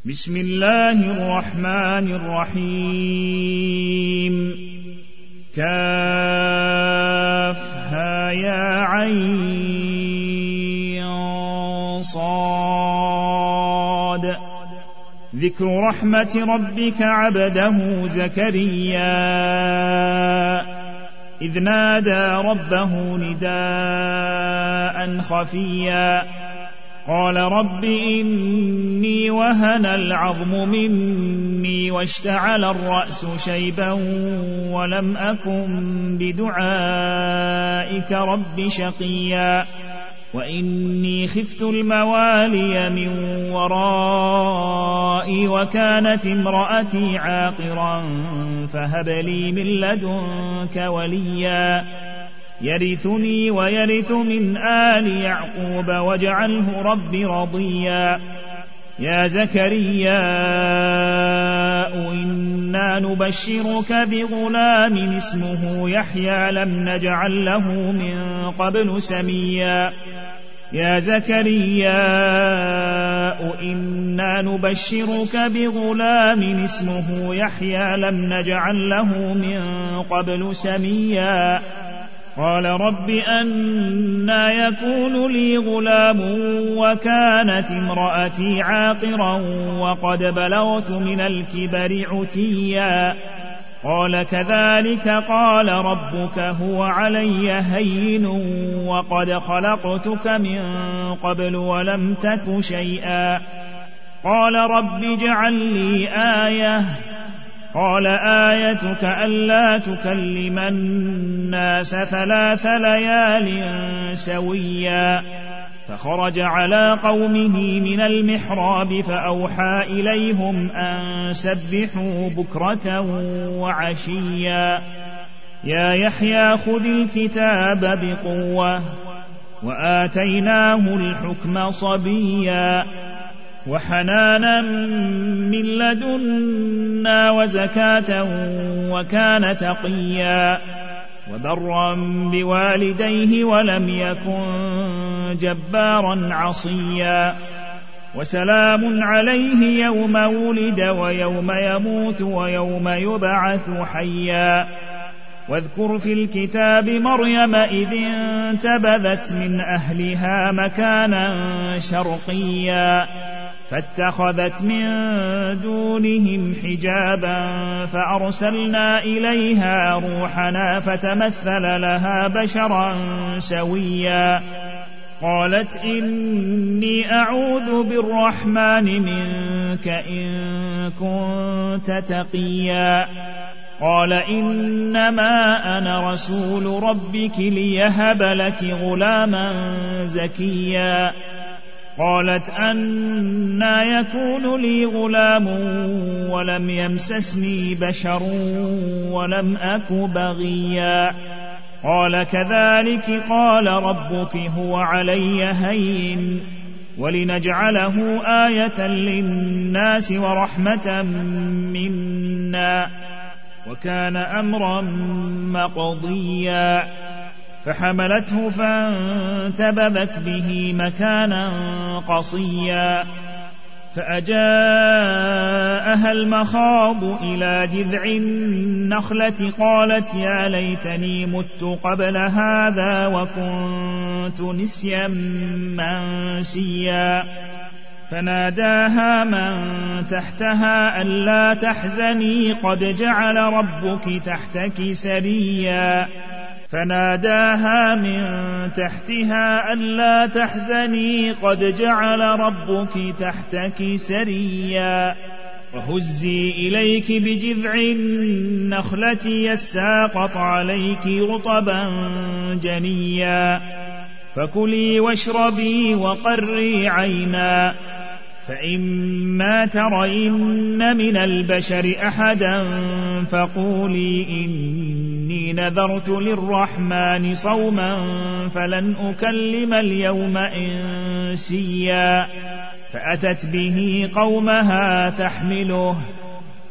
بسم الله الرحمن الرحيم كافها يا عين صاد ذكر رحمة ربك عبده زكريا إذ نادى ربه نداء خفيا قال رب إني وهن العظم مني واشتعل الرأس شيبا ولم أكن بدعائك رب شقيا وإني خفت الموالي من ورائي وكانت امرأتي عاقرا فهب لي من لدنك وليا يرثني ويرث من آل يعقوب واجعله رب رضيا يا زكريا إنا نبشرك بغلام اسمه يحيى لم نجعل له من قبل سميا يا زكريا إنا نبشرك بغلام اسمه يحيى لم نجعل له من قبل سميا قال رب أنى يكون لي غلام وكانت امرأتي عاقرا وقد بلغت من الكبر عتيا قال كذلك قال ربك هو علي هين وقد خلقتك من قبل ولم تك شيئا قال رب اجعل لي آية قال آيتك ألا تكلم الناس 3 ليال سويا فخرج على قومه من المحراب فأوحى إليهم أن سبحوا بكرة وعشيا يا يحيى خذ الكتاب بقوة وآتيناه الحكم صبيا وحنانا من لدنا وزكاة وكان تقيا وبرا بوالديه ولم يكن جبارا عصيا وسلام عليه يوم ولد ويوم يموت ويوم يبعث حيا واذكر في الكتاب مريم إذ انتبذت من أهلها مكانا شرقيا فاتخذت من دونهم حجابا فأرسلنا إليها روحنا فتمثل لها بشرا سويا قالت إني أعوذ بالرحمن منك إن كنت تقيا قال إنما أنا رسول ربك ليهب لك غلاما زكيا قالت أنى يكون لي غلام ولم يمسسني بشر ولم أك بغيا قال كذلك قال ربك هو علي هين ولنجعله آية للناس ورحمة منا وكان أمرا مقضيا فحملته فانتبذت به مكانا قصيا فأجاءها المخاض إلى جذع النخلة قالت يا ليتني مت قبل هذا وكنت نسيا منسيا فناداها من تحتها ألا تحزني قد جعل ربك تحتك سريا فناداها من تحتها ألا تحزني قد جعل ربك تحتك سريا وهزي إليك بجذع النخلة يساقط عليك رطبا جنيا فكلي واشربي وقري عينا فإما ترين من البشر أحدا فقولي إني نذرت للرحمن صوما فلن أكلم اليوم إنسيا فأتت به قومها تحمله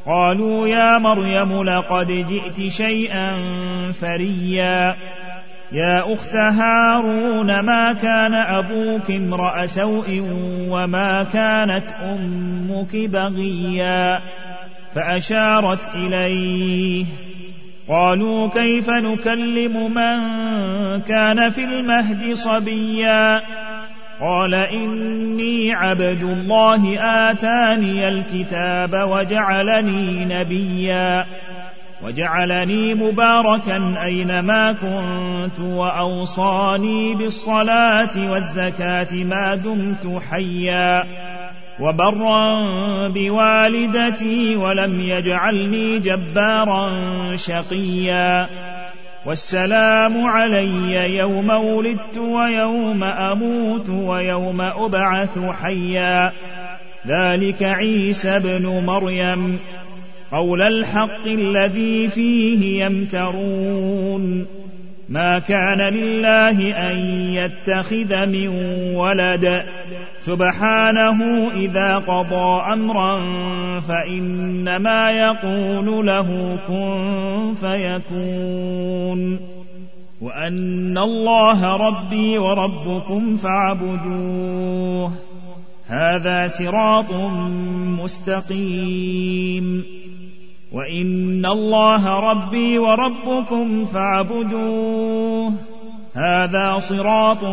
قالوا يا مريم لقد جئت شيئا فريا يا أخت هارون ما كان أبوك امرأ سوء وما كانت أمك بغيا فأشارت إليه. قالوا كيف نكلم من كان في المهد صبيا قال إني عبد الله آتاني الكتاب وجعلني نبيا وجعلني مباركا أينما كنت وأوصاني بالصلاة والزكاة ما دمت حيا وبرا بوالدتي ولم يجعلني جبارا شقيا والسلام علي يوم ولدت ويوم أموت ويوم أبعث حيا ذلك عيسى ابن مريم قول الحق الذي فيه يمترون ما كان لله أن يتخذ من ولد سبحانه إذا قضى أمرا فإنما يقول له كن فيكون وأن الله ربي وربكم فاعبدوه هذا صراط مستقيم وإن الله ربي وربكم فاعبدوه هذا صراط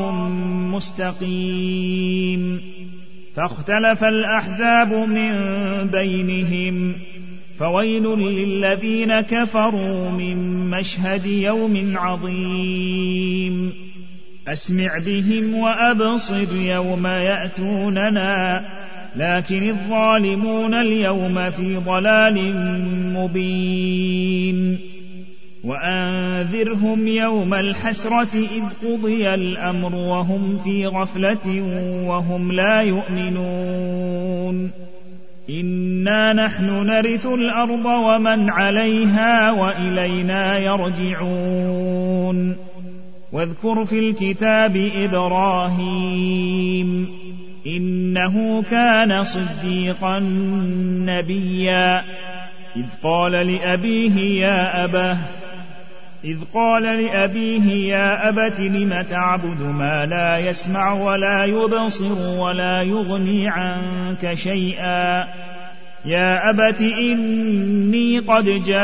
مستقيم فاختلف الأحزاب من بينهم فويل للذين كفروا من مشهد يوم عظيم أسمع بهم وأبصر يوم يأتوننا لكن الظالمون اليوم في ضلال مبين وأنذرهم يوم الحسرة إذ قضي الأمر وهم في غفلة وهم لا يؤمنون إنا نحن نرث الأرض ومن عليها وإلينا يرجعون واذكر في الكتاب إبراهيم إنه كان صديقا نبيا إذ قال لأبيه يا أبت لم تعبد ما لا يسمع ولا يبصر ولا يغني عنك شيئا يا أبت إني قد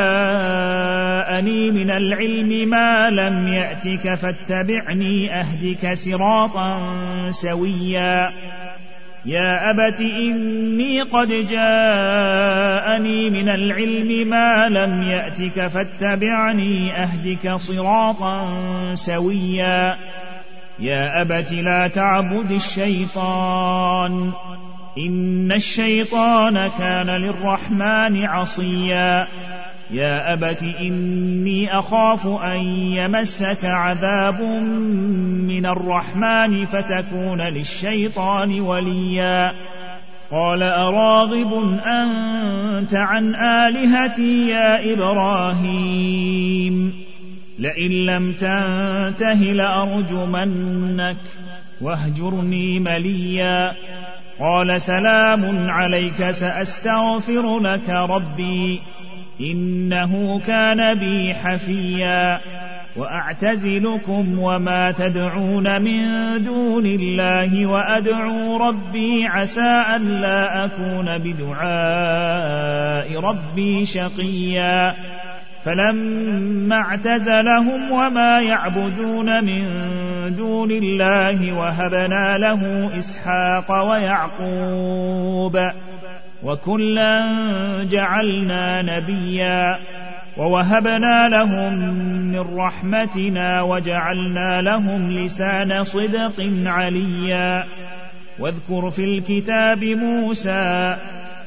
جاءني من العلم ما لم يأتك فاتبعني أهدك صراطا سويا يا أبت إني قد جاءني من العلم ما لم يأتك فاتبعني أهدك صراطا سويا يا أبت لا تعبد الشيطان إن الشيطان كان للرحمن عصيا يا أبت إني أخاف أن يمسك عذاب من الرحمن فتكون للشيطان وليا قال أراغب أنت عن آلهتي يا إبراهيم لئن لم تنته لأرجمنك واهجرني مليا قال سلام عليك سأستغفر لك ربي إنه كان بي حفيا وأعتزلكم وما تدعون من دون الله وأدعو ربي عسى أن لا أكون بدعاء ربي شقيا فلما اعتزلهم وما يعبدون من دون الله وهبنا له إسحاق ويعقوب وكلا جعلنا نبيا ووهبنا لهم من رحمتنا وجعلنا لهم لسان صدق عليا واذكر في الكتاب موسى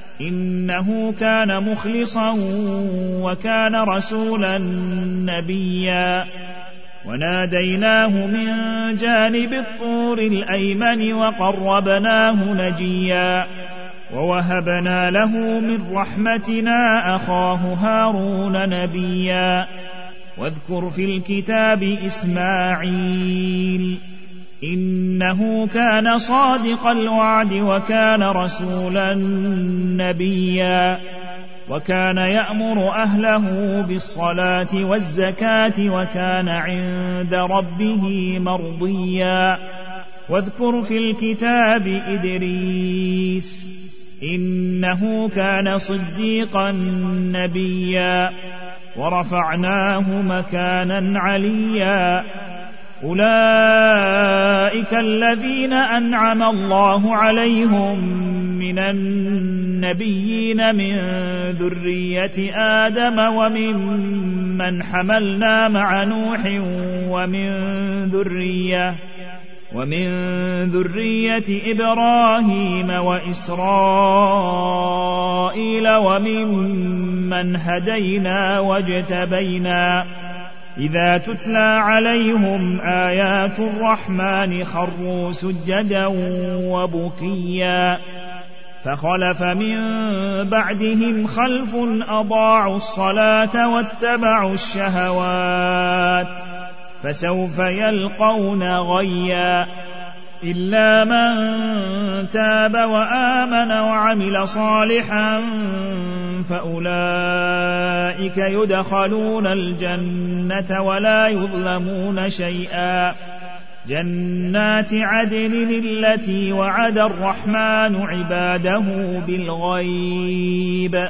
إنه كان مخلصا وكان رسولا نبيا وناديناه من جانب الطور الأيمن وقربناه نجيا ووهبنا له من رحمتنا أخاه هارون نبيا واذكر في الكتاب إسماعيل إنه كان صادق الوعد وكان رسولا نبيا وكان يأمر أهله بالصلاة والزكاة وكان عند ربه مرضيا. واذكر في الكتاب إدريس إنه كان صديقا نبيا ورفعناه مكانا عليا. أولئك الذين أنعم الله عليهم من النبيين من ذرية آدم ومن حملنا مع نوح ومن ذرية إبراهيم وإسرائيل وممن هدينا واجتبينا. إذا تتلى عليهم آيات الرحمن خروا سجدا وبكيا. فخلف من بعدهم خلف أضاعوا الصلاة واتبعوا الشهوات فسوف يلقون غيا. إلا من تاب وآمن وعمل صالحا فأولئك يدخلون الجنة ولا يظلمون شيئا. جنات عدن التي وعد الرحمن عباده بالغيب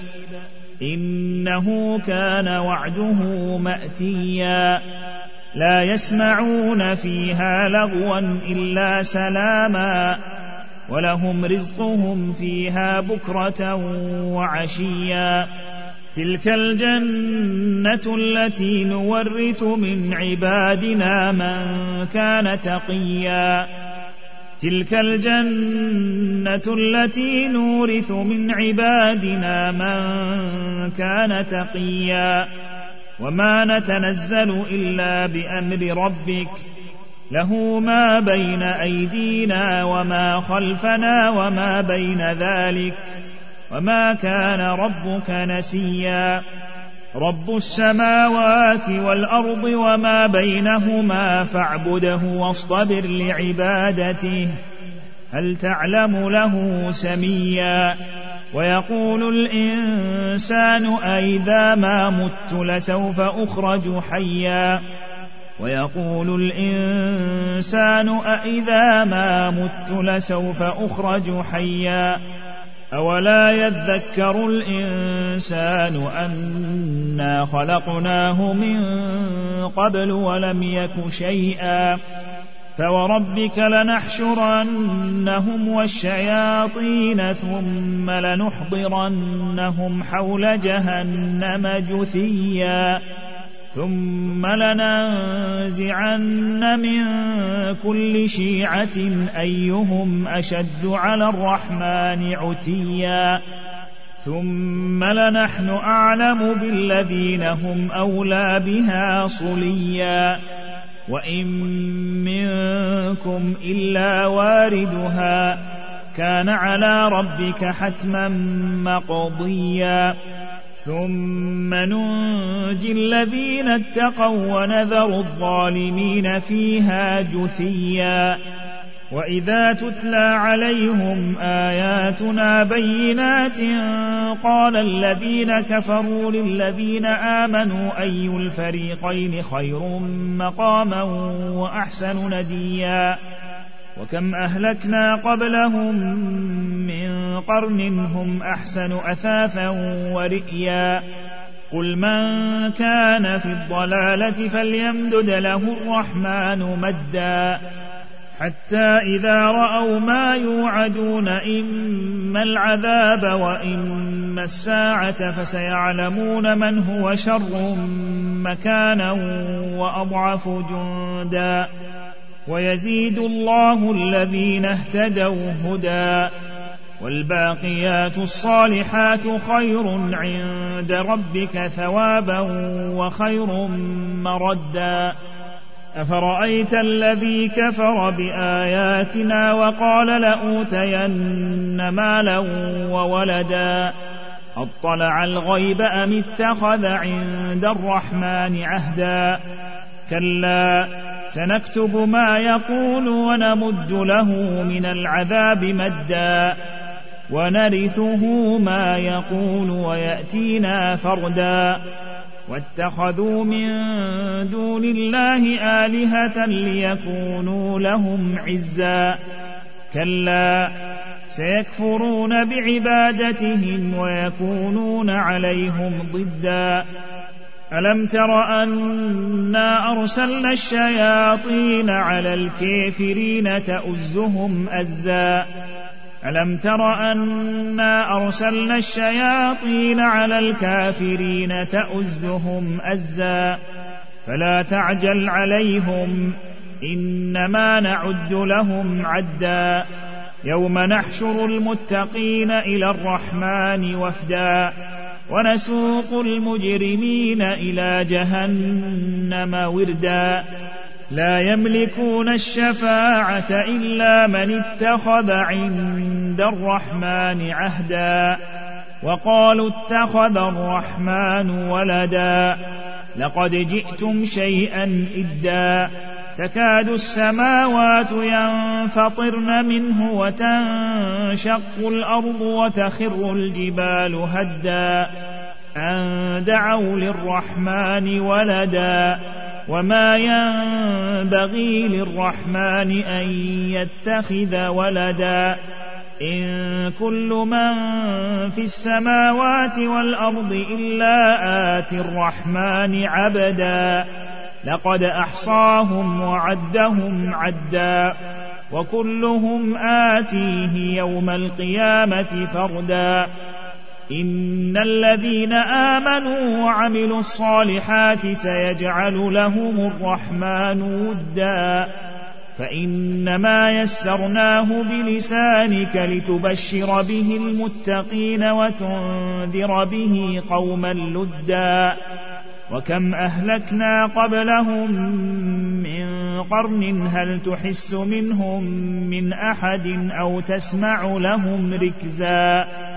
إنه كان وعده مأتيا. لا يسمعون فيها لغوا إلا سلاما ولهم رزقهم فيها بكرة وعشيا. تلك الجنة التي نورث من عبادنا من كان تقيا. تلك الجنة التي نورث من عبادنا من كان تقيا. وما نتنزل إلا بأمر ربك له ما بين أيدينا وما خلفنا وما بين ذلك وما كان ربك نسيا. رب السماوات والأرض وما بينهما فاعبده واصطبر لعبادته هل تعلم له سميا. ويقول الإنسان أئذا ما مت لسوف أخرج حيا. ويقول الإنسان أئذا ما مت لسوف أخرج حيا. أولا يذكر الإنسان أنا خلقناه من قبل ولم يك شيئا. فوربك لنحشرنهم والشياطين ثم لنحضرنهم حول جهنم جثيا. ثم لننزعن من كل شيعة أيهم أشد على الرحمن عتيا. ثم لنحن أعلم بالذين هم أولى بها صليا. وإن منكم إلا واردها كان على ربك حتما مقضيا. ثم ننجي الذين اتقوا ونذر الظالمين فيها جثيا. وإذا تتلى عليهم آياتنا بينات قال الذين كفروا للذين آمنوا أي الفريقين خير مقاما وأحسن نديا. وكم أهلكنا قبلهم من قرن هم أحسن أثاثا ورئيا. قل من كان في الضلالة فليمدد له الرحمن مدا حتى إذا رأوا ما يوعدون إما العذاب وإما الساعة فسيعلمون من هو شر مكانا وأضعف جندا. ويزيد الله الذين اهتدوا هدى والباقيات الصالحات خير عند ربك ثوابا وخير مردا. أفرأيت الذي كفر بآياتنا وقال لأوتين مالا وولدا أطلع الغيب أم اتخذ عند الرحمن عهدا. كلا سنكتب ما يقول ونمد له من العذاب مدا ونرثه ما يقول ويأتينا فردا واتخذوا من دون الله آلهة ليكونوا لهم عزا كلا سيكفرون بعبادتهم ويكونون عليهم ضدا ألم تر أنا أرسلنا الشياطين على الكافرين تؤزهم أزا ألم تر أنا أرسلنا الشياطين على الكافرين تؤزهم أزا فلا تعجل عليهم إنما نعد لهم عدا يوم نحشر المتقين إلى الرحمن وفدا ونسوق المجرمين إلى جهنم وردا لا يملكون الشفاعة إلا من اتخذ عند الرحمن عهدا وقالوا اتخذ الرحمن ولدا لقد جئتم شيئا إدا تكاد السماوات ينفطرن منه وتنشق الأرض وتخر الجبال هدا أن دعوا للرحمن ولدا وما ينبغي للرحمن أن يتخذ ولدا إن كل من في السماوات والأرض إلا آتي الرحمن عبدا لقد أحصاهم وعدهم عدا وكلهم آتيه يوم القيامة فردا إن الذين آمنوا وعملوا الصالحات سيجعل لهم الرحمن ودا فإنما يسرناه بلسانك لتبشر به المتقين وتنذر به قوما لدا وكم أهلكنا قبلهم من قرن هل تحس منهم من أحد أو تسمع لهم ركزا